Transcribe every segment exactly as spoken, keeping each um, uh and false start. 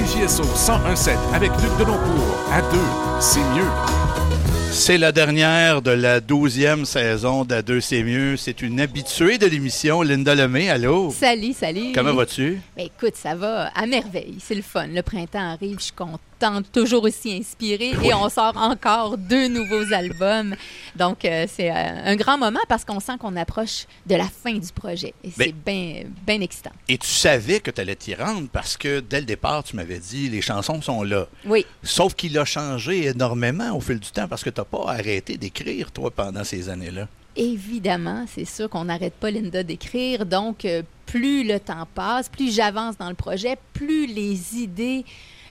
J S O cent un virgule sept avec Luc Deloncourt. À deux, c'est mieux. C'est la dernière de la douzième saison d'À deux, c'est mieux. C'est une habituée de l'émission, Linda Lemay. Allô? Salut, salut. Comment vas-tu? Ben, écoute, ça va à merveille. C'est le fun. Le printemps arrive, je suis contente, toujours aussi inspirée. Oui. Et on sort encore deux nouveaux albums. Donc, euh, c'est euh, un grand moment parce qu'on sent qu'on approche de la fin du projet. Et c'est bien bien excitant. Et tu savais que tu allais t'y rendre parce que dès le départ, tu m'avais dit les chansons sont là. Oui. Sauf qu'il a changé énormément au fil du temps parce que tu n'as pas arrêté d'écrire, toi, pendant ces années-là. Évidemment, c'est sûr qu'on n'arrête pas, Linda, d'écrire. Donc, euh, plus le temps passe, plus j'avance dans le projet, plus les idées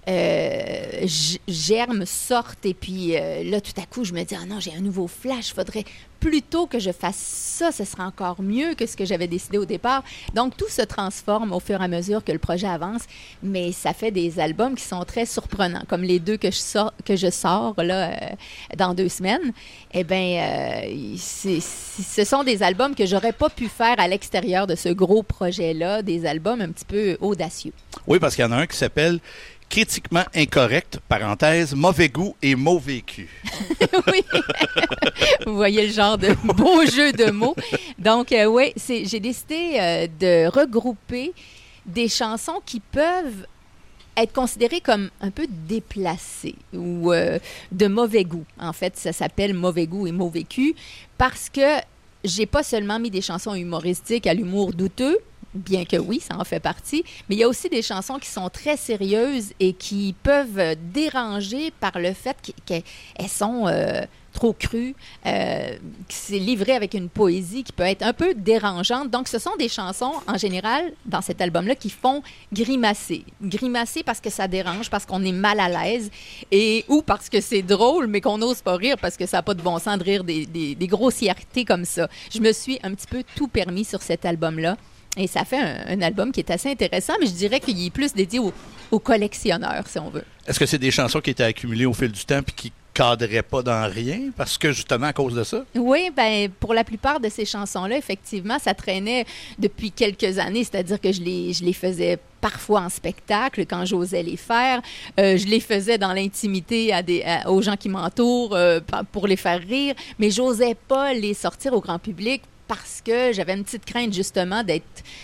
euh, germent, sortent. Et puis euh, là, tout à coup, je me dis, ah non, j'ai un nouveau flash. Il faudrait plutôt que je fasse ça. Ce sera encore mieux que ce que j'avais décidé au départ. Donc, tout se transforme au fur et à mesure que le projet avance. Mais ça fait des albums qui sont très surprenants, comme les deux que je sors, que je sors là, euh, dans deux semaines. Eh bien, euh, c'est, c'est, ce sont des albums que j'aurais pas pu faire à l'extérieur de ce gros projet-là, des albums un petit peu audacieux. Oui, parce qu'il y en a un qui s'appelle Critiquement incorrect, parenthèse, mauvais goût et mot vécu. Oui, vous voyez le genre de beau jeu de mots. Donc, euh, oui, c'est, j'ai décidé euh, de regrouper des chansons qui peuvent être considérées comme un peu déplacées ou euh, de mauvais goût. En fait, ça s'appelle mauvais goût et mot vécu parce que j'ai pas seulement mis des chansons humoristiques à l'humour douteux, bien que oui, ça en fait partie, mais il y a aussi des chansons qui sont très sérieuses et qui peuvent déranger par le fait qu'elles sont euh, trop crues, euh, que c'est livré avec une poésie qui peut être un peu dérangeante. Donc, ce sont des chansons, en général, dans cet album-là, qui font grimacer. Grimacer parce que ça dérange, parce qu'on est mal à l'aise, et ou parce que c'est drôle, mais qu'on n'ose pas rire parce que ça n'a pas de bon sens de rire des, des, des grossièretés comme ça. Je me suis un petit peu tout permis sur cet album-là. Et ça fait un, un album qui est assez intéressant, mais je dirais qu'il est plus dédié aux, aux collectionneurs, si on veut. Est-ce que c'est des chansons qui étaient accumulées au fil du temps puis qui cadraient pas dans rien, parce que justement à cause de ça? Oui, bien, pour la plupart de ces chansons-là, effectivement, ça traînait depuis quelques années, c'est-à-dire que je les, je les faisais parfois en spectacle quand j'osais les faire. Euh, je les faisais dans l'intimité à des, à, aux gens qui m'entourent euh, pour les faire rire, mais j'osais pas les sortir au grand public parce que j'avais une petite crainte, justement, d'être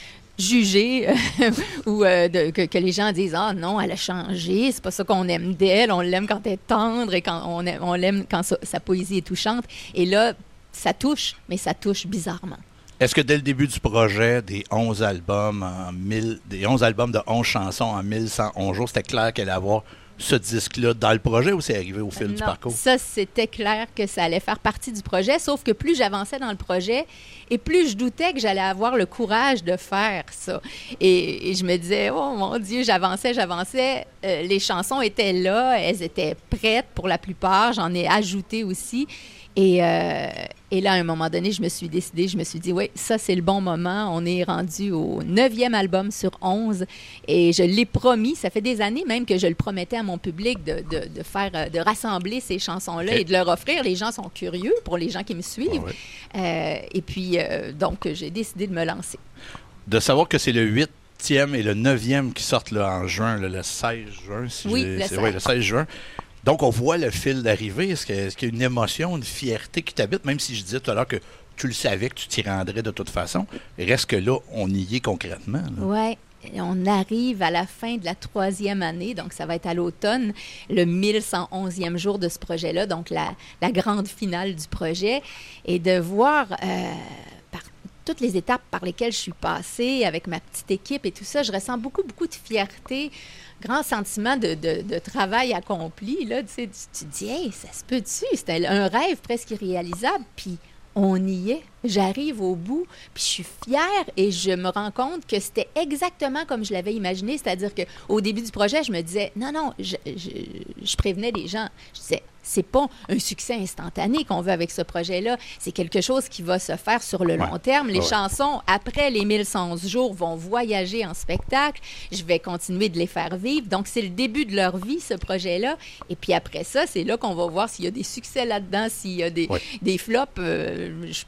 jugée euh, ou euh, de, que, que les gens disent « Ah non, elle a changé, c'est pas ça qu'on aime d'elle, on l'aime quand elle est tendre et quand on, aime, on l'aime quand sa, sa poésie est touchante. » Et là, ça touche, mais ça touche bizarrement. Est-ce que dès le début du projet, des onze albums, en mille, des onze albums de onze chansons en mille cent onze jours, c'était clair qu'elle allait avoir ce disque-là dans le projet ou c'est arrivé au fil non, du parcours? Ça, c'était clair que ça allait faire partie du projet, sauf que plus j'avançais dans le projet et plus je doutais que j'allais avoir le courage de faire ça. Et, et je me disais, oh mon Dieu, j'avançais, j'avançais. Euh, les chansons étaient là, elles étaient prêtes pour la plupart, j'en ai ajouté aussi. Et, euh, et là, à un moment donné, je me suis décidée, je me suis dit, oui, ça, c'est le bon moment. On est rendu au neuvième album sur onze et je l'ai promis. Ça fait des années même que je le promettais à mon public de, de, de faire, de rassembler ces chansons-là okay. et de leur offrir. Les gens sont curieux pour les gens qui me suivent. Ah oui. euh, et puis, euh, donc, j'ai décidé de me lancer. De savoir que c'est le huitième et le neuvième qui sortent là, en juin, là, le seize juin. Si oui, le seize. Oui, le seize juin. Donc, on voit le fil d'arrivée. Est-ce, que, est-ce qu'il y a une émotion, une fierté qui t'habite, même si je disais tout à l'heure que tu le savais que tu t'y rendrais de toute façon. Reste que là, on y est concrètement. Oui. On arrive à la fin de la troisième année, donc ça va être à l'automne, le mille cent onzième jour de ce projet-là, donc la, la grande finale du projet. Et de voir euh, par toutes les étapes par lesquelles je suis passée avec ma petite équipe et tout ça, je ressens beaucoup, beaucoup de fierté. Grand sentiment de, de, de travail accompli. Là, tu sais, tu, tu te dis, hey, ça se peut-tu? C'était un rêve presque irréalisable. Puis on y est. J'arrive au bout, puis je suis fière et je me rends compte que c'était exactement comme je l'avais imaginé. C'est-à-dire qu'au début du projet, je me disais, non, non, je, je, je prévenais les gens. Je disais, c'est pas un succès instantané qu'on veut avec ce projet-là. C'est quelque chose qui va se faire sur le long ouais. terme. Les ouais. chansons, après les mille cent onze jours, vont voyager en spectacle. Je vais continuer de les faire vivre. Donc, c'est le début de leur vie, ce projet-là. Et puis après ça, c'est là qu'on va voir s'il y a des succès là-dedans, s'il y a des, ouais. des flops. Euh, je penserais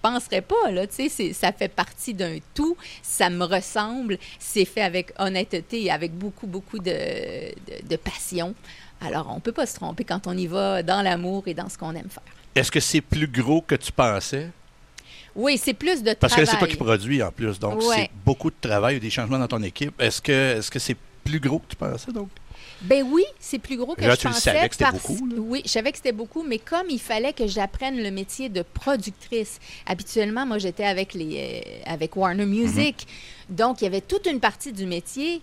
pas, là, tu sais, c'est, ça fait partie d'un tout, ça me ressemble, c'est fait avec honnêteté et avec beaucoup, beaucoup de, de, de passion. Alors, on peut pas se tromper quand on y va dans l'amour et dans ce qu'on aime faire. Est-ce que c'est plus gros que tu pensais? Oui, c'est plus de Parce travail. que c'est toi qui produis en plus, donc Ouais. c'est beaucoup de travail, des changements dans ton équipe. Est-ce que, est-ce que c'est plus gros que tu pensais, donc? Ben oui, c'est plus gros que Là, je tu le pensais. savais que c'était parce- beaucoup, là? Oui, je savais que c'était beaucoup, mais comme il fallait que j'apprenne le métier de productrice, habituellement, moi, j'étais avec, les, euh, avec Warner Music, donc il y avait toute une partie du métier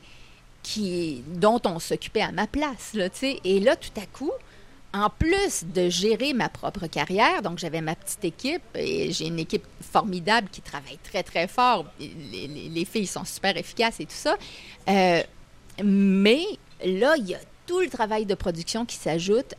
qui, dont on s'occupait à ma place, là, tu sais. Et là, tout à coup, en plus de gérer ma propre carrière, donc j'avais ma petite équipe et j'ai une équipe formidable qui travaille très, très fort. Les, les- les filles sont super efficaces et tout ça. Euh, mais là, il y a tout le travail de production qui s'ajoute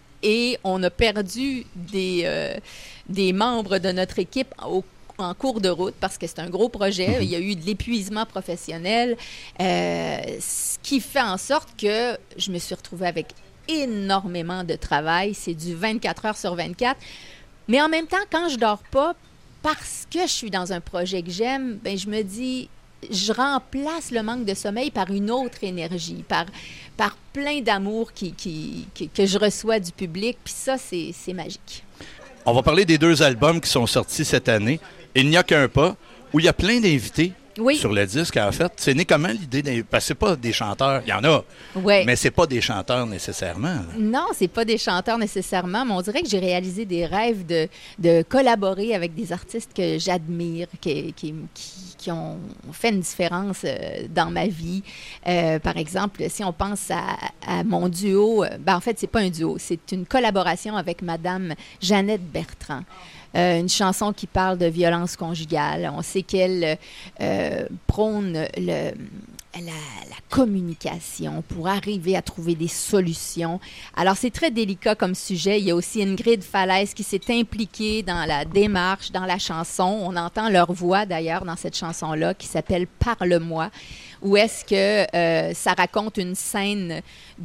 et on a perdu des, euh, des membres de notre équipe au en cours de route parce que c'est un gros projet. Mm-hmm. Il y a eu de l'épuisement professionnel, euh, ce qui fait en sorte que je me suis retrouvée avec énormément de travail. C'est du vingt-quatre heures sur vingt-quatre. Mais en même temps, quand je dors pas, parce que je suis dans un projet que j'aime, ben je me dis, je remplace le manque de sommeil par une autre énergie, par, par plein d'amour qui, qui, qui- que je reçois du public. Puis ça, c'est, c'est magique. On va parler des deux albums qui sont sortis cette année. Il n'y a qu'un pas, où il y a plein d'invités Oui. sur le disque, en fait. C'est né comment l'idée d'inv- Parce que c'est pas des chanteurs, il y en a, Ouais. mais c'est pas des chanteurs nécessairement, là. Non, c'est pas des chanteurs nécessairement, mais on dirait que j'ai réalisé des rêves de, de collaborer avec des artistes que j'admire, qui, qui, qui- qui ont fait une différence euh, dans ma vie. Euh, par exemple, si on pense à, à mon duo, euh, ben en fait, c'est pas un duo, c'est une collaboration avec Madame Jeannette Bertrand. Euh, une chanson qui parle de violence conjugale. On sait qu'elle euh, prône le, la, la communication pour arriver à trouver des solutions. Alors, c'est très délicat comme sujet. Il y a aussi Ingrid Falaise qui s'est impliquée dans la démarche, dans la chanson. On entend leur voix, d'ailleurs, dans cette chanson-là, qui s'appelle « Parle-moi », où est-ce que euh, ça raconte une scène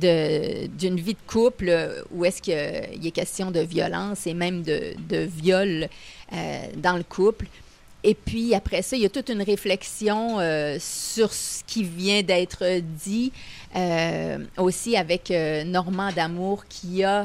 de, d'une vie de couple euh, où est-ce qu'il est question de violence et même de, de viol euh, dans le couple. Et puis, après ça, il y a toute une réflexion euh, sur ce qui vient d'être dit, euh, aussi avec euh, Normand D'Amour qui a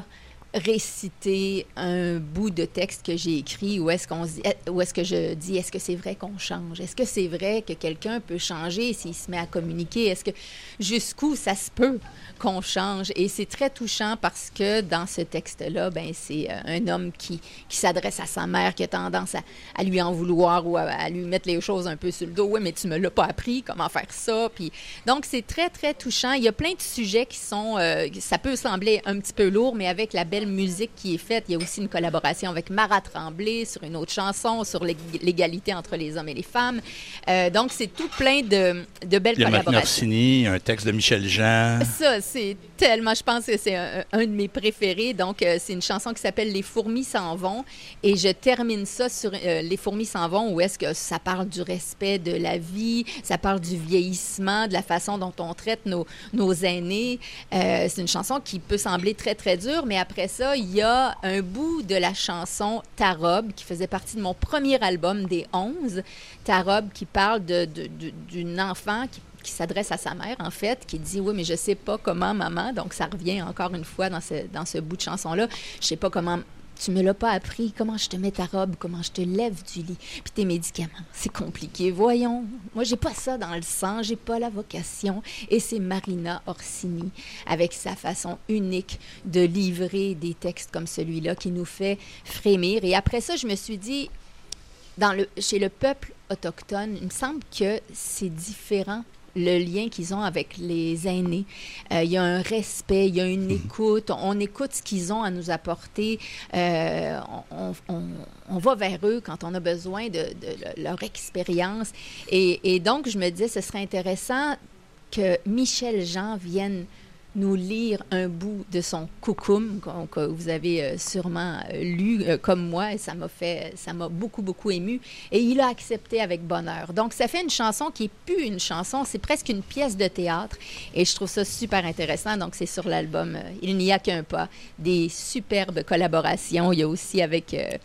réciter un bout de texte que j'ai écrit où est-ce qu'on se dit- où est-ce que je dis est-ce que c'est vrai qu'on change? Est-ce que c'est vrai que quelqu'un peut changer s'il se met à communiquer? Est-ce que jusqu'où ça se peut qu'on change? Et c'est très touchant parce que dans ce texte-là, ben c'est euh, un homme qui, qui s'adresse à sa mère qui a tendance à, à lui en vouloir ou à, à lui mettre les choses un peu sur le dos. Oui, mais tu me l'as pas appris, comment faire ça? Puis, donc, c'est très, très touchant. Il y a plein de sujets qui sont... euh, ça peut sembler un petit peu lourd, mais avec la belle musique qui est faite, il y a aussi une collaboration avec Marat Tremblay sur une autre chanson, sur l'ég- l'égalité entre les hommes et les femmes. Euh, donc, c'est tout plein de, de belles Il y a Marc collaborations. Orsini, un texte de Michel Jean. Ça, c'est tellement, je pense que c'est un, un de mes préférés. Donc, euh, c'est une chanson qui s'appelle « Les fourmis s'en vont ». Et je termine ça sur euh, « Les fourmis s'en vont » où est-ce que ça parle du respect de la vie, ça parle du vieillissement, de la façon dont on traite nos, nos aînés. Euh, c'est une chanson qui peut sembler très, très dure, mais après ça, il y a un bout de la chanson « Ta robe » qui faisait partie de mon premier album des onze. « Ta robe » qui parle de, de- de- d'une enfant qui qui s'adresse à sa mère, en fait, qui dit « Oui, mais je sais pas comment, maman. » Donc, ça revient encore une fois dans ce, dans ce bout de chanson-là. « Je sais pas comment... Tu me l'as pas appris. Comment je te mets ta robe? Comment je te lève du lit? Puis tes médicaments. C'est compliqué. Voyons. Moi, j'ai pas ça dans le sang. J'ai pas la vocation. » Et c'est Marina Orsini, avec sa façon unique de livrer des textes comme celui-là, qui nous fait frémir. Et après ça, je me suis dit... Dans le, chez le peuple autochtone, il me semble que c'est différent, le lien qu'ils ont avec les aînés. Euh, il y a un respect, il y a une écoute, on, on écoute ce qu'ils ont à nous apporter, euh, on, on, on va vers eux quand on a besoin de, de leur expérience. Et, et donc, je me disais, ce serait intéressant que Michel Jean vienne nous lire un bout de son Coucoum, que vous avez euh, sûrement euh, lu euh, comme moi, et ça m'a fait, ça m'a beaucoup, beaucoup ému. Et il a accepté avec bonheur. Donc, ça fait une chanson qui n'est plus une chanson, c'est presque une pièce de théâtre. Et je trouve ça super intéressant. Donc, c'est sur l'album euh, Il n'y a qu'un pas. Des superbes collaborations. Il y a aussi avec... Euh,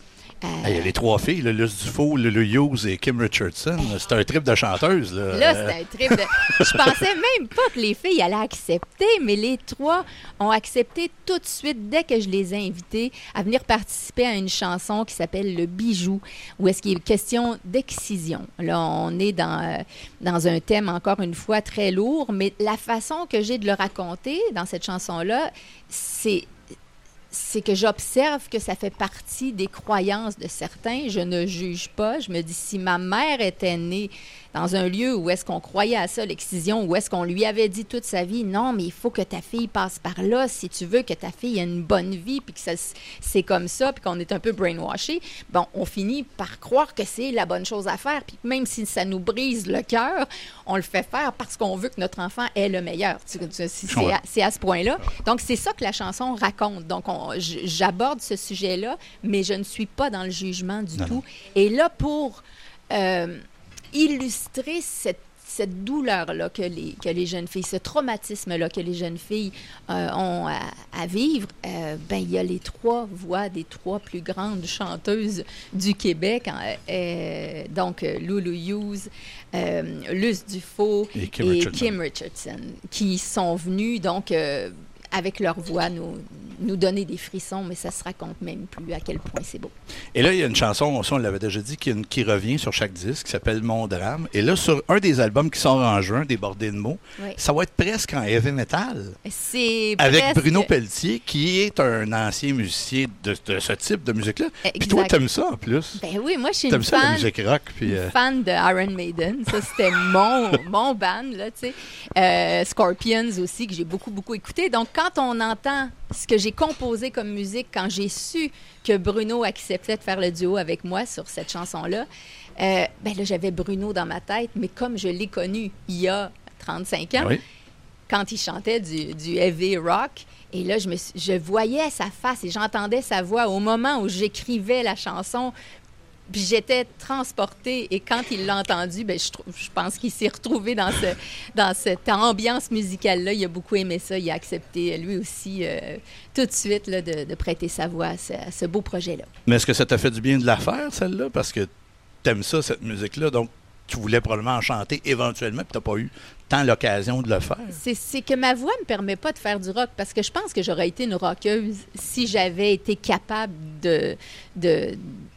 Euh, Il y a les trois filles, là, Luce Dufault, Lulu Hughes et Kim Richardson. C'est un trip de chanteuse. Là, là c'est un trip de... Je pensais même pas que les filles allaient accepter, mais les trois ont accepté tout de suite, dès que je les ai invitées, à venir participer à une chanson qui s'appelle « Le bijou », où est-ce qu'il est question d'excision. Là, on est dans, euh, dans un thème, encore une fois, très lourd, mais la façon que j'ai de le raconter dans cette chanson-là, c'est... c'est que j'observe que ça fait partie des croyances de certains. Je ne juge pas. Je me dis, si ma mère était née dans un lieu où est-ce qu'on croyait à ça, l'excision, où est-ce qu'on lui avait dit toute sa vie, non, mais il faut que ta fille passe par là si tu veux que ta fille ait une bonne vie, puis que ça, c'est comme ça, puis qu'on est un peu brainwashé, bon, on finit par croire que c'est la bonne chose à faire, puis même si ça nous brise le cœur, on le fait faire parce qu'on veut que notre enfant ait le meilleur. Tu, tu, c'est, c'est, à, c'est à ce point-là. Donc, c'est ça que la chanson raconte. Donc, on, j'aborde ce sujet-là, mais je ne suis pas dans le jugement du non. tout. Et là, pour... Euh, illustrer cette, cette douleur-là que les, que les jeunes filles, ce traumatisme-là que les jeunes filles euh, ont à, à vivre, euh, ben, il y a les trois voix des trois plus grandes chanteuses du Québec. Hein, euh, donc, Lulu Hughes, euh, Luce Dufault et Kim, et Richardson. Kim Richardson, qui sont venues, donc... Euh, avec leur voix, nous, nous donner des frissons, mais ça se raconte même plus à quel point c'est beau. Et là, il y a une chanson, on l'avait déjà dit, qui, qui revient sur chaque disque, qui s'appelle « Mon drame ». Et là, sur un des albums qui sort en juin, Débordé de mots, oui. ça va être presque en heavy metal. C'est Avec presque... Bruno Pelletier, qui est un ancien musicien de, de ce type de musique-là. Puis toi, t'aimes ça en plus. Ben oui, moi, je suis une fan, ça, la musique rock, puis, euh... fan de Iron Maiden. Ça, c'était mon, mon band, là, tu sais. Euh, Scorpions aussi, que j'ai beaucoup, beaucoup écouté. Donc, quand on entend ce que j'ai composé comme musique, quand j'ai su que Bruno acceptait de faire le duo avec moi sur cette chanson-là, euh, ben là, j'avais Bruno dans ma tête, mais comme je l'ai connu il y a trente-cinq ans, oui. quand il chantait du, du heavy rock, et là, je, me, je voyais sa face et j'entendais sa voix au moment où j'écrivais la chanson. Puis j'étais transportée et quand il l'a entendu, ben je, je pense qu'il s'est retrouvé dans, ce, dans cette ambiance musicale-là. Il a beaucoup aimé ça. Il a accepté, lui aussi, euh, tout de suite, là, de, de prêter sa voix à ce, à ce beau projet-là. Mais est-ce que ça t'a fait du bien de la faire, celle-là? Parce que t'aimes ça, cette musique-là, donc tu voulais probablement en chanter éventuellement, puis t'as pas eu tant l'occasion de le faire. C'est, c'est que ma voix me permet pas de faire du rock, parce que je pense que j'aurais été une rockeuse si j'avais été capable de... de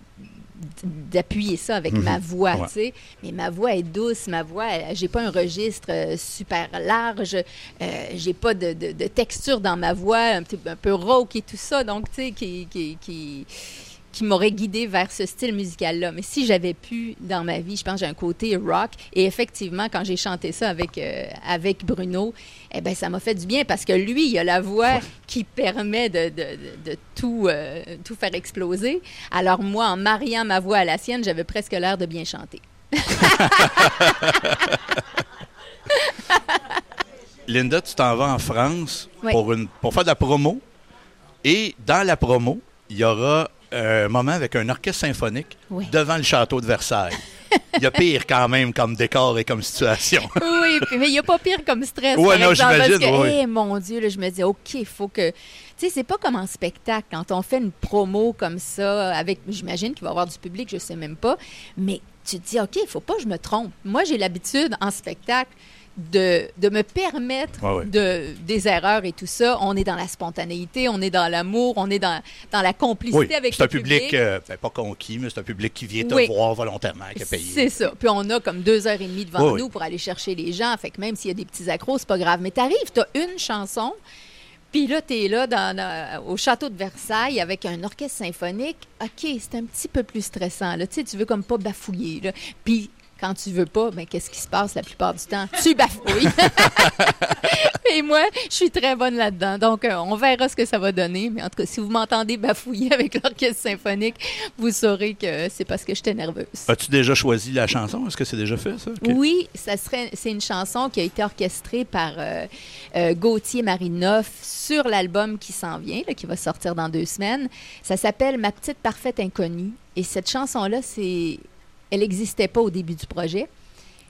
d'appuyer ça avec mm-hmm. ma voix, ouais. tu sais. Mais ma voix est douce, ma voix, j'ai pas un registre euh, super large, euh, j'ai pas de, de, de texture dans ma voix, un, petit, un peu rauque et tout ça, donc, tu sais, qui, qui, qui, qui m'aurait guidée vers ce style musical-là. Mais si j'avais pu, dans ma vie, je pense que j'ai un côté rock, et effectivement, quand j'ai chanté ça avec, euh, avec Bruno, eh bien, ça m'a fait du bien, parce que lui, il a la voix qui permet de, de, de, de tout, euh, tout faire exploser. Alors moi, en mariant ma voix à la sienne, j'avais presque l'air de bien chanter. Linda, tu t'en vas en France oui. pour, une, pour faire de la promo, et dans la promo, il y aura un moment avec un orchestre symphonique oui. devant le château de Versailles. Il y a pire quand même comme décor et comme situation. Oui, mais il n'y a pas pire comme stress. Oui, non, exemple, j'imagine. Parce que, oui. hey, mon Dieu, là, je me dis, OK, il faut que... Tu sais, c'est pas comme en spectacle. Quand on fait une promo comme ça, avec, j'imagine qu'il va y avoir du public, je sais même pas, mais tu te dis, OK, il ne faut pas que je me trompe. Moi, j'ai l'habitude, en spectacle, de, de me permettre ouais, ouais. De, des erreurs et tout ça. On est dans la spontanéité, on est dans l'amour, on est dans, dans la complicité oui, avec c'est le un public. public. Euh, ben, pas conquis, mais c'est un public qui vient te oui. voir volontairement, qui a payé. C'est ça. Puis on a comme deux heures et demie devant oui, nous oui. pour aller chercher les gens. Fait que même s'il y a des petits accros, c'est pas grave. Mais t'arrives, t'as une chanson, puis là, t'es là dans, dans, au château de Versailles avec un orchestre symphonique. OK, c'est un petit peu plus stressant. Là. Tu sais, tu veux comme pas bafouiller. Là. Puis quand tu veux pas, ben qu'est-ce qui se passe la plupart du temps? Tu bafouilles. Et moi, je suis très bonne là-dedans. Donc, euh, on verra ce que ça va donner. Mais en tout cas, si vous m'entendez bafouiller avec l'orchestre symphonique, vous saurez que c'est parce que j'étais nerveuse. As-tu déjà choisi la chanson? Est-ce que c'est déjà fait, ça? Okay. Oui, ça serait, c'est une chanson qui a été orchestrée par euh, euh, Gauthier Marinoff sur l'album qui s'en vient, là, qui va sortir dans deux semaines. Ça s'appelle « Ma petite parfaite inconnue ». Et cette chanson-là, c'est... elle n'existait pas au début du projet.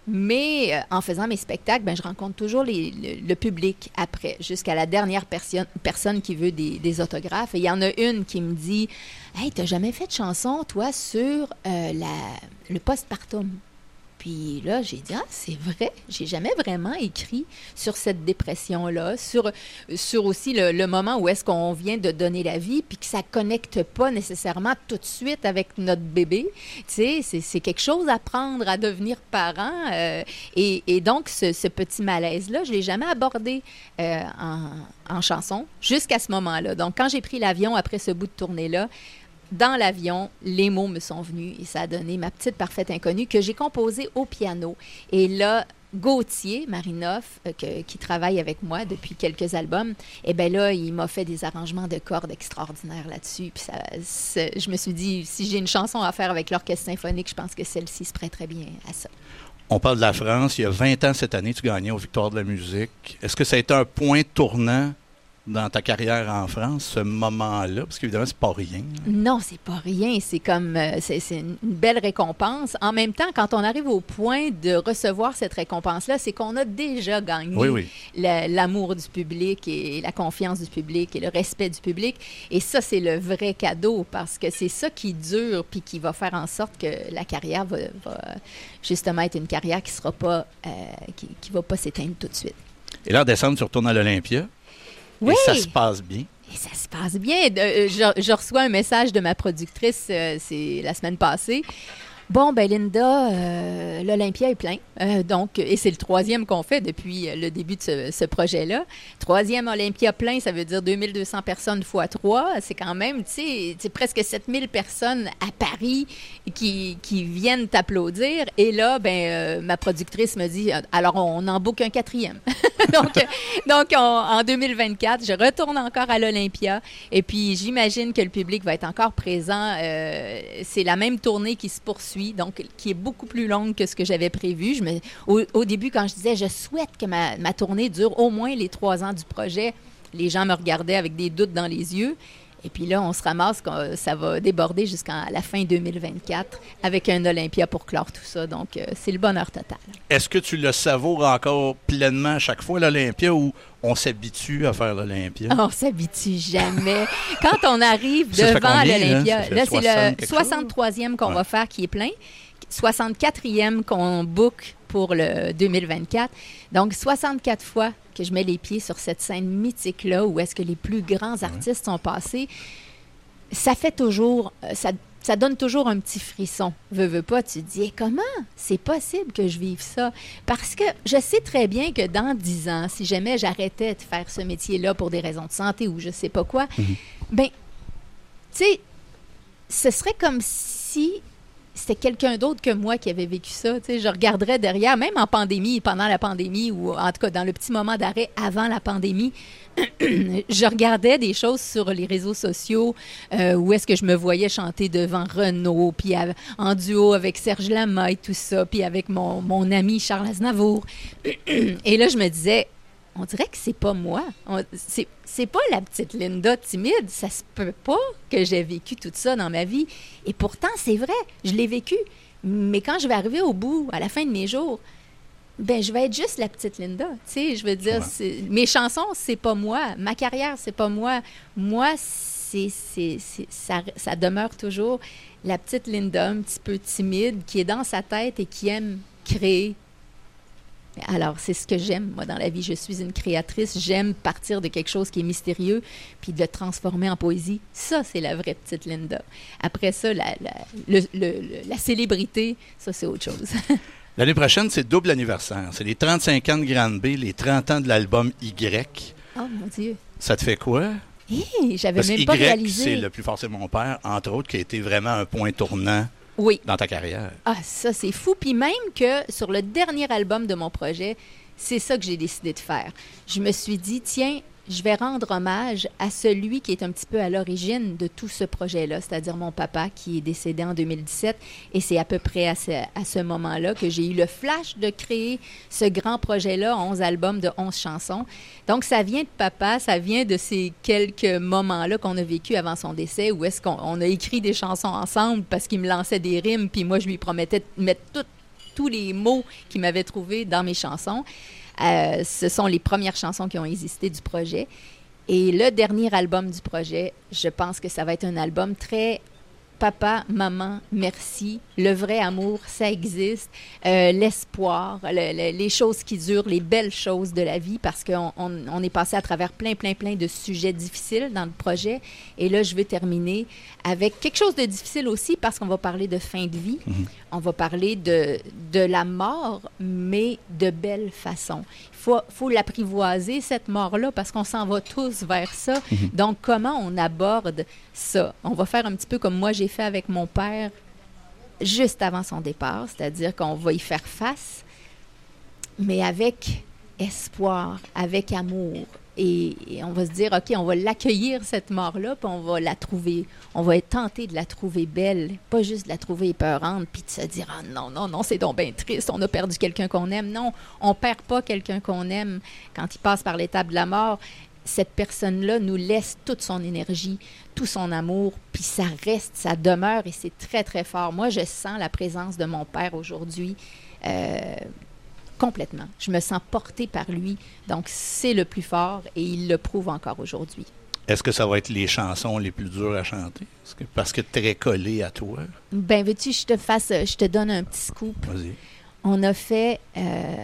Mais euh, en faisant mes spectacles, ben, je rencontre toujours les, le, le public après, jusqu'à la dernière perso- personne qui veut des, des autographes. Et il y en a une qui me dit « Hey, t'as jamais fait de chanson, toi, sur euh, la, le postpartum? » Puis là, j'ai dit, ah, c'est vrai, j'ai jamais vraiment écrit sur cette dépression-là, sur, sur aussi le, le moment où est-ce qu'on vient de donner la vie, puis que ça connecte pas nécessairement tout de suite avec notre bébé. Tu sais, c'est, c'est quelque chose à prendre, à devenir parent. Euh, et, et donc, ce, ce petit malaise-là, je l'ai jamais abordé euh, en, en chanson jusqu'à ce moment-là. Donc, quand j'ai pris l'avion après ce bout de tournée-là, dans l'avion, les mots me sont venus et ça a donné Ma petite parfaite inconnue que j'ai composée au piano. Et là, Gauthier Marinoff, euh, que, qui travaille avec moi depuis quelques albums, eh bien là, il m'a fait des arrangements de cordes extraordinaires là-dessus. Puis ça, je me suis dit, si j'ai une chanson à faire avec l'orchestre symphonique, je pense que celle-ci se prête très bien à ça. On parle de la France. Il y a vingt ans cette année, tu gagnais aux Victoires de la musique. Est-ce que ça a été un point tournant dans ta carrière en France, ce moment-là? Parce qu'évidemment, c'est pas rien. Non, c'est pas rien. C'est comme, euh, c'est, c'est une belle récompense. En même temps, quand on arrive au point de recevoir cette récompense-là, c'est qu'on a déjà gagné oui, oui. La, l'amour du public et la confiance du public et le respect du public. Et ça, c'est le vrai cadeau parce que c'est ça qui dure puis qui va faire en sorte que la carrière va, va justement être une carrière qui sera pas, euh, qui, qui va pas s'éteindre tout de suite. Et là, en décembre, tu retournes à l'Olympia. Oui. Et ça se passe bien. Et ça se passe bien. Euh, je, je reçois un message de ma productrice, euh, c'est la semaine passée. Bon, ben Linda, euh, l'Olympia est plein. Euh, donc, et c'est le troisième qu'on fait depuis le début de ce, ce projet-là. Troisième Olympia plein, ça veut dire deux mille deux cents personnes fois trois. C'est quand même, tu sais, c'est presque sept mille personnes à Paris qui, qui viennent t'applaudir. Et là, ben euh, ma productrice me dit, alors on en book un quatrième. donc, donc on, en deux mille vingt-quatre, je retourne encore à l'Olympia. Et puis, j'imagine que le public va être encore présent. Euh, c'est la même tournée qui se poursuit. Donc, qui est beaucoup plus longue que ce que j'avais prévu. Je me, au, au début, quand je disais, je souhaite que ma, ma tournée dure au moins les trois ans du projet, les gens me regardaient avec des doutes dans les yeux. Et puis là, on se ramasse, ça va déborder jusqu'à la fin deux mille vingt-quatre avec un Olympia pour clore tout ça. Donc, euh, c'est le bonheur total. Est-ce que tu le savoures encore pleinement à chaque fois, l'Olympia, ou on s'habitue à faire l'Olympia? On s'habitue jamais. Quand on arrive devant l'Olympia, là, là c'est le soixante-troisième qu'on ouais. va faire qui est plein, soixante-quatrième qu'on book pour le deux mille vingt-quatre. Donc, soixante-quatre fois que je mets les pieds sur cette scène mythique-là où est-ce que les plus grands artistes sont passés, ça fait toujours... Ça, ça donne toujours un petit frisson. Veux, veux pas, tu te dis, hey, comment c'est possible que je vive ça? Parce que je sais très bien que dans dix ans, si jamais j'arrêtais de faire ce métier-là pour des raisons de santé ou je sais pas quoi, mm-hmm. ben, tu sais, ce serait comme si c'était quelqu'un d'autre que moi qui avait vécu ça. Tu sais, je regarderais derrière, même en pandémie, pendant la pandémie, ou en tout cas dans le petit moment d'arrêt avant la pandémie, je regardais des choses sur les réseaux sociaux euh, où est-ce que je me voyais chanter devant Renaud, puis à, en duo avec Serge Lama et tout ça, puis avec mon, mon ami Charles Aznavour. Et là, je me disais, on dirait que c'est pas moi. On, c'est, c'est pas la petite Linda timide. Ça se peut pas que j'ai vécu tout ça dans ma vie. Et pourtant, c'est vrai, je l'ai vécu. Mais quand je vais arriver au bout, à la fin de mes jours, ben je vais être juste la petite Linda. Tu sais, je veux dire, c'est, mes chansons, c'est pas moi. Ma carrière, c'est pas moi. Moi, c'est, c'est, c'est, ça, ça demeure toujours la petite Linda, un petit peu timide, qui est dans sa tête et qui aime créer. Alors, c'est ce que j'aime, moi, dans la vie. Je suis une créatrice. J'aime partir de quelque chose qui est mystérieux puis de le transformer en poésie. Ça, c'est la vraie petite Linda. Après ça, la, la, le, le, la célébrité, ça, c'est autre chose. L'année prochaine, c'est double anniversaire. C'est les trente-cinq ans de Grande B, les trente ans de l'album Y. Oh, mon Dieu. Ça te fait quoi? Hey, j'avais Parce même y, pas réalisé. C'est Le plus fort, c'est mon père, entre autres, qui a été vraiment un point tournant. Oui. Dans ta carrière. Ah, ça, c'est fou. Puis même que sur le dernier album de mon projet, c'est ça que j'ai décidé de faire. Je me suis dit, tiens, je vais rendre hommage à celui qui est un petit peu à l'origine de tout ce projet-là, c'est-à-dire mon papa qui est décédé en deux mille dix-sept. Et c'est à peu près à ce, à ce moment-là que j'ai eu le flash de créer ce grand projet-là, onze albums de onze chansons. Donc, ça vient de papa, ça vient de ces quelques moments-là qu'on a vécu avant son décès, où est-ce qu'on on a écrit des chansons ensemble parce qu'il me lançait des rimes, puis moi, je lui promettais de mettre tout tous les mots qu'il m'avait trouvés dans mes chansons. Euh, ce sont les premières chansons qui ont existé du projet. Et le dernier album du projet, je pense que ça va être un album très papa, maman, merci, le vrai amour, ça existe, euh, l'espoir, le, le, les choses qui durent, les belles choses de la vie, parce qu'on on, on est passé à travers plein, plein, plein de sujets difficiles dans le projet. Et là, je veux terminer avec quelque chose de difficile aussi, parce qu'on va parler de fin de vie, mm-hmm. on va parler de, de la mort, mais de belle façon. Il faut, faut l'apprivoiser, cette mort-là, parce qu'on s'en va tous vers ça. Mm-hmm. Donc, comment on aborde ça? On va faire un petit peu comme moi, j'ai fait avec mon père juste avant son départ, c'est-à-dire qu'on va y faire face, mais avec espoir, avec amour. Et, et on va se dire, OK, on va l'accueillir, cette mort-là, puis on va la trouver, on va être tenté de la trouver belle, pas juste de la trouver épeurante, puis de se dire, ah non, non, non, c'est donc bien triste, on a perdu quelqu'un qu'on aime. Non, on perd pas quelqu'un qu'on aime quand il passe par l'étape de la mort. Cette personne-là nous laisse toute son énergie, tout son amour, puis ça reste, ça demeure, et c'est très, très fort. Moi, je sens la présence de mon père aujourd'hui, euh, complètement. Je me sens portée par lui. Donc, c'est le plus fort et il le prouve encore aujourd'hui. Est-ce que ça va être les chansons les plus dures à chanter? Que, parce que très collé à toi? Ben, veux-tu que je te fasse, je te donne un petit scoop? Vas-y. On a fait euh,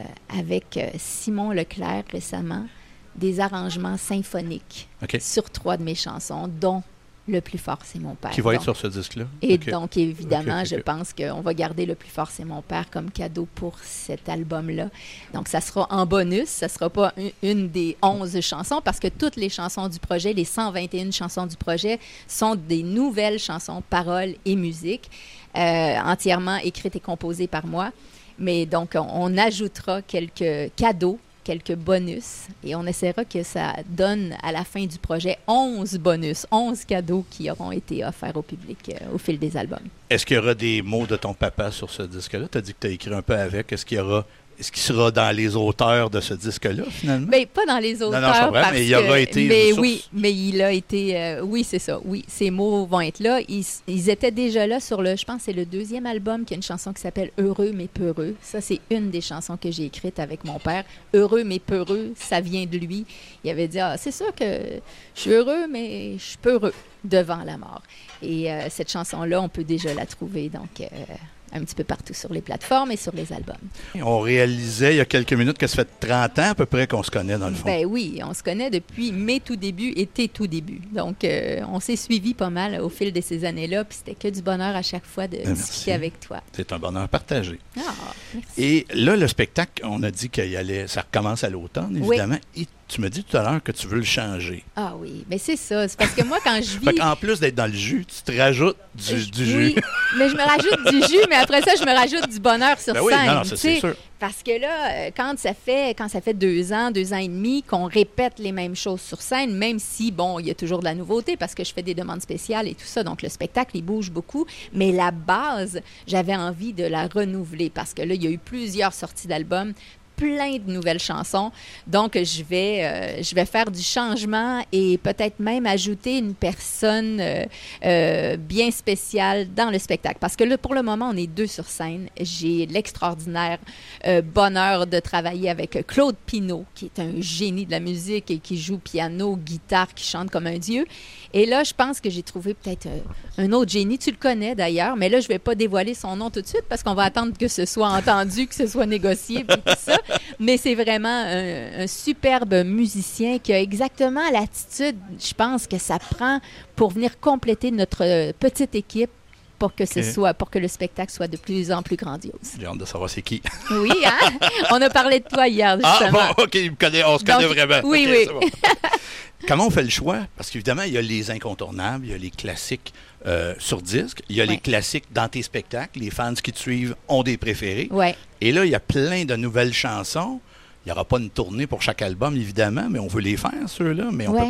avec Simon Leclerc récemment des arrangements symphoniques okay. sur trois de mes chansons, dont Le plus fort, c'est mon père. Qui va donc, être sur ce disque-là. Et okay. donc, évidemment, okay, okay. je pense qu'on va garder Le plus fort, c'est mon père comme cadeau pour cet album-là. Donc, ça sera en bonus. Ça ne sera pas une, une des onze chansons, parce que toutes les chansons du projet, les cent vingt et une chansons du projet, sont des nouvelles chansons, paroles et musique, euh, entièrement écrites et composées par moi. Mais donc, on, on ajoutera quelques cadeaux, quelques bonus, et on essaiera que ça donne à la fin du projet onze bonus, onze cadeaux qui auront été offerts au public euh, au fil des albums. Est-ce qu'il y aura des mots de ton papa sur ce disque-là? Tu as dit que tu as écrit un peu avec. Est-ce qu'il y aura... Est-ce qu'il sera dans les auteurs de ce disque-là, finalement? Bien, pas dans les auteurs, non, non, je comprends, parce mais il aura que, été mais source. Oui, mais il a été... Euh, oui, c'est ça. Oui, ces mots vont être là. Ils, ils étaient déjà là sur le... Je pense que c'est le deuxième album qui a une chanson qui s'appelle « Heureux mais peureux ». Ça, c'est une des chansons que j'ai écrites avec mon père. « Heureux mais peureux », ça vient de lui. Il avait dit « Ah, c'est sûr que je suis heureux, mais je suis peureux devant la mort ». Et euh, cette chanson-là, on peut déjà la trouver, donc... Euh, un petit peu partout sur les plateformes et sur les albums. On réalisait il y a quelques minutes que ça fait trente ans à peu près qu'on se connaît dans le fond. Ben oui, on se connaît depuis mes tout débuts et tes tout débuts. Donc, euh, on s'est suivis pas mal au fil de ces années-là, puis c'était que du bonheur à chaque fois de ben discuter merci. Avec toi. C'est un bonheur partagé. Ah, merci. Et là, le spectacle, on a dit qu'il allait, ça recommence à l'automne, évidemment. Oui. Et tu me dis tout à l'heure que tu veux le changer. Ah oui, bien c'est ça. C'est parce que moi, quand je vis... Fait qu'en plus d'être dans le jus, tu te rajoutes du, je, du oui, jus. mais je me rajoute du jus, mais après ça, je me rajoute du bonheur sur ben scène. Oui, non, non, ça, c'est sûr. Parce que là, quand ça fait quand ça fait deux ans, deux ans et demi qu'on répète les mêmes choses sur scène, même si, bon, il y a toujours de la nouveauté parce que je fais des demandes spéciales et tout ça, donc le spectacle, il bouge beaucoup, mais la base, j'avais envie de la renouveler parce que là, il y a eu plusieurs sorties d'albums, plein de nouvelles chansons. Donc, je vais, euh, je vais faire du changement et peut-être même ajouter une personne euh, euh, bien spéciale dans le spectacle. Parce que là, pour le moment, on est deux sur scène. J'ai l'extraordinaire euh, bonheur de travailler avec Claude Pinault, qui est un génie de la musique et qui joue piano, guitare, qui chante comme un dieu. Et là, je pense que j'ai trouvé peut-être euh, un autre génie. Tu le connais d'ailleurs, mais là, je ne vais pas dévoiler son nom tout de suite parce qu'on va attendre que ce soit entendu, que ce soit négocié, puis tout ça. Mais c'est vraiment un, un superbe musicien qui a exactement l'attitude, je pense, que ça prend pour venir compléter notre petite équipe pour que, ce okay. soit, pour que le spectacle soit de plus en plus grandiose. J'ai hâte de savoir c'est qui. Oui, hein? On a parlé de toi hier, justement. Ah bon, OK, il me connaît, on se connaît Donc, vraiment. Oui, okay, oui. Bon. Comment on fait le choix? Parce qu'évidemment, il y a les incontournables, il y a les classiques euh, sur disque, il y a ouais. les classiques dans tes spectacles. Les fans qui te suivent ont des préférés. Ouais. Et là, il y a plein de nouvelles chansons. Il n'y aura pas une tournée pour chaque album, évidemment, mais on veut les faire, ceux-là, mais on ne ouais. peut pas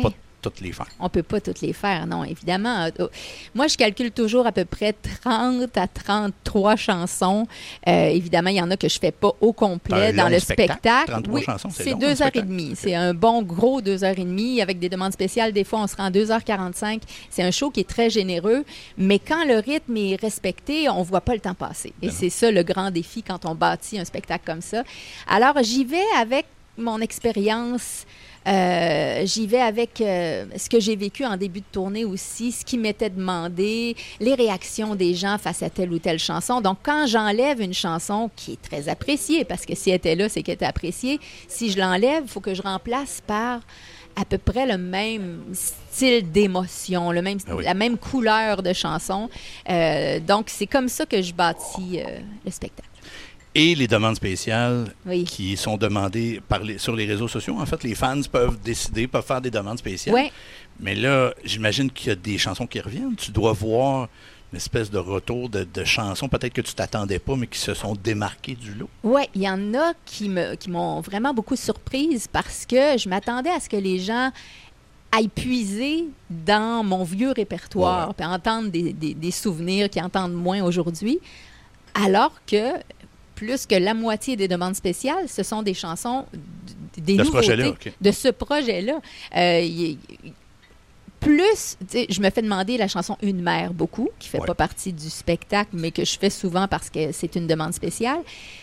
toutes les faire. On ne peut pas toutes les faire, non, évidemment. Moi, je calcule toujours à peu près trente à trente-trois chansons. Euh, évidemment, il y en a que je ne fais pas au complet dans le spectacle. spectacle. trente-trois oui, chansons, c'est, c'est long, deux heures et demie. Okay. C'est un bon gros deux heures et demie avec des demandes spéciales. Des fois, on se rend deux heures quarante-cinq. C'est un show qui est très généreux, mais quand le rythme est respecté, on ne voit pas le temps passer. Et ben c'est ça le grand défi quand on bâtit un spectacle comme ça. Alors, j'y vais avec mon expérience. Euh, j'y vais avec euh, ce que j'ai vécu en début de tournée aussi, ce qui m'était demandé, les réactions des gens face à telle ou telle chanson. Donc, quand j'enlève une chanson qui est très appréciée, parce que si elle était là, c'est qu'elle était appréciée, si je l'enlève, il faut que je remplace par à peu près le même style d'émotion, le même, ah oui. la même couleur de chanson. Euh, donc, c'est comme ça que je bâtis euh, le spectacle. Et les demandes spéciales oui. qui sont demandées par les, sur les réseaux sociaux. En fait, les fans peuvent décider, peuvent faire des demandes spéciales. Oui. Mais là, j'imagine qu'il y a des chansons qui reviennent. Tu dois voir une espèce de retour de, de chansons, peut-être que tu ne t'attendais pas, mais qui se sont démarquées du lot. Oui, il y en a qui, me, qui m'ont vraiment beaucoup surprise parce que je m'attendais à ce que les gens aillent puiser dans mon vieux répertoire, ouais. puis entendre des, des, des souvenirs qu'ils entendent moins aujourd'hui, alors que plus que la moitié des demandes spéciales, ce sont des chansons, des de nouveautés ce projet-là, okay. de ce projet-là. Euh, y, plus, je me fais demander la chanson Une mère beaucoup, qui ne fait ouais. pas partie du spectacle, mais que je fais souvent parce que c'est une demande spéciale.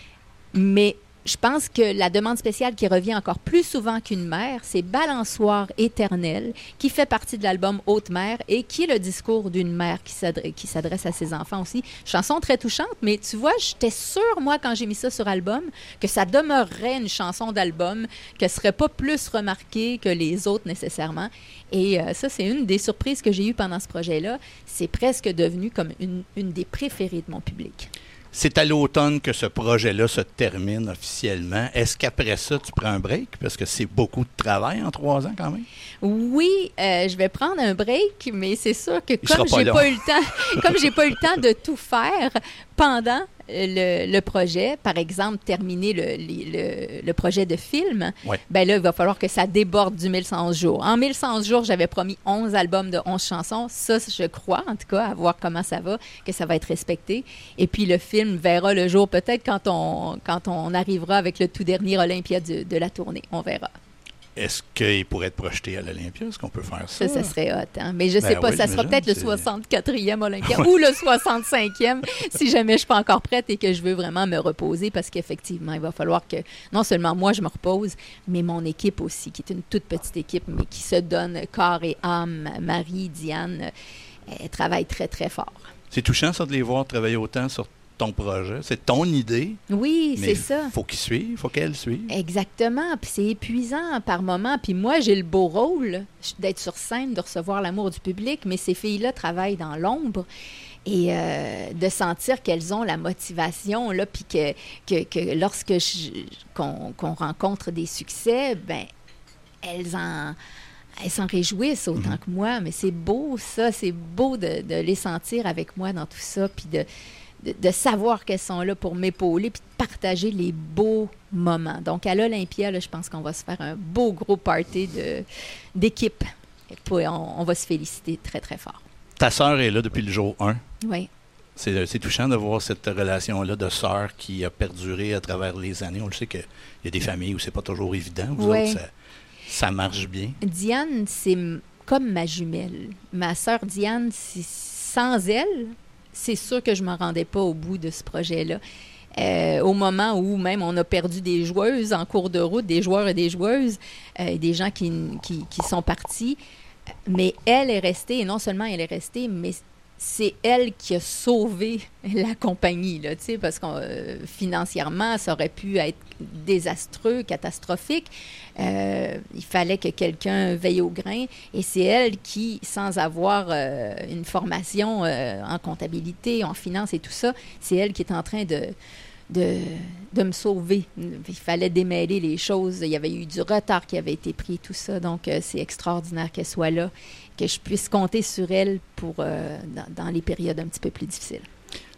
Mais je pense que la demande spéciale qui revient encore plus souvent qu'Une mère, c'est Balançoire éternelle, qui fait partie de l'album Haute Mère et qui est le discours d'une mère qui s'adresse, qui s'adresse à ses enfants aussi. Chanson très touchante, mais tu vois, j'étais sûre, moi, quand j'ai mis ça sur album, que ça demeurerait une chanson d'album, que ce ne serait pas plus remarquée que les autres nécessairement. Et euh, ça, c'est une des surprises que j'ai eues pendant ce projet-là. C'est presque devenu comme une, une des préférées de mon public. C'est à l'automne que ce projet-là se termine officiellement. Est-ce qu'après ça, tu prends un break? Parce que c'est beaucoup de travail en trois ans quand même. Oui, euh, je vais prendre un break, mais c'est sûr que comme j'ai pas eu le temps, comme j'ai pas eu le temps de tout faire pendant le, le projet, par exemple, terminer le, le, le projet de film, ouais. ben là, il va falloir que ça déborde du mille cent onze jours. En mille cent onze jours, j'avais promis onze albums de onze chansons. Ça, je crois, en tout cas, à voir comment ça va, que ça va être respecté. Et puis, le film verra le jour peut-être quand on, quand on arrivera avec le tout dernier Olympia de, de la tournée. On verra. Est-ce qu'il pourrait être projeté à l'Olympia? Est-ce qu'on peut faire ça? Ça, ça serait hot. Hein? Mais je ne sais ben pas, oui, ça sera peut-être c'est... le soixante-quatrième Olympia ou le soixante-cinquième si jamais je ne suis pas encore prête et que je veux vraiment me reposer parce qu'effectivement, il va falloir que non seulement moi, je me repose, mais mon équipe aussi, qui est une toute petite équipe, mais qui se donne corps et âme. Marie, Diane, elles travaillent très, très fort. C'est touchant, ça, de les voir travailler autant sur ton projet. C'est ton idée. Oui, c'est ça. Il faut qu'ils suivent, il faut qu'elles suivent. Exactement. Puis c'est épuisant par moments. Puis moi, j'ai le beau rôle d'être sur scène, de recevoir l'amour du public, mais ces filles-là travaillent dans l'ombre. Et euh, de sentir qu'elles ont la motivation, là, puis que, que, que lorsque je, qu'on, qu'on rencontre des succès, ben elles en... Elles s'en réjouissent autant mm-hmm. que moi, mais c'est beau, ça. C'est beau de, de les sentir avec moi dans tout ça, puis de, de, de savoir qu'elles sont là pour m'épauler, puis de partager les beaux moments. Donc, à l'Olympia, là, je pense qu'on va se faire un beau gros party de, d'équipe. On, on va se féliciter très, très fort. Ta sœur est là depuis le jour un. Oui. C'est, c'est touchant de voir cette relation-là de sœur qui a perduré à travers les années. On le sait qu'il y a des familles où c'est pas toujours évident. Vous oui. autres, ça, ça marche bien. Diane, c'est comme ma jumelle. Ma sœur Diane, c'est, sans elle, c'est sûr que je ne me rendais pas au bout de ce projet-là. Euh, au moment où même on a perdu des joueuses en cours de route, des joueurs et des joueuses, euh, des gens qui, qui, qui sont partis. Mais elle est restée, et non seulement elle est restée, mais c'est elle qui a sauvé la compagnie, là, tu sais, parce que euh, financièrement, ça aurait pu être désastreux, catastrophique. Euh, il fallait que quelqu'un veille au grain, et c'est elle qui, sans avoir euh, une formation euh, en comptabilité, en finance et tout ça, c'est elle qui est en train de... De, de me sauver. Il fallait démêler les choses. Il y avait eu du retard qui avait été pris, tout ça. Donc, euh, c'est extraordinaire qu'elle soit là, que je puisse compter sur elle pour, euh, dans, dans les périodes un petit peu plus difficiles.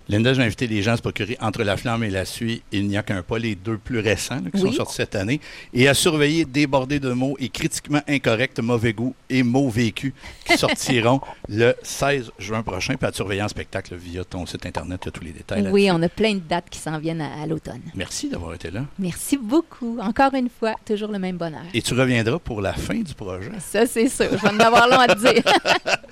Linda, je vais inviter les gens à se procurer Entre la flamme et la suie. Il n'y a qu'un pas, les deux plus récents là, qui Oui. sont sortis cette année. Et à surveiller Débordés de mots et Critiquement incorrect, mauvais goût et mots vécus qui sortiront le seize juin prochain. Puis à te surveiller en spectacle via ton site Internet, il y a tous les détails. Oui, là-dessus. on a plein de dates qui s'en viennent à, à l'automne. Merci d'avoir été là. Merci beaucoup. Encore une fois, toujours le même bonheur. Et tu reviendras pour la fin du projet. Ça, c'est sûr. Je vais en avoir long à te dire.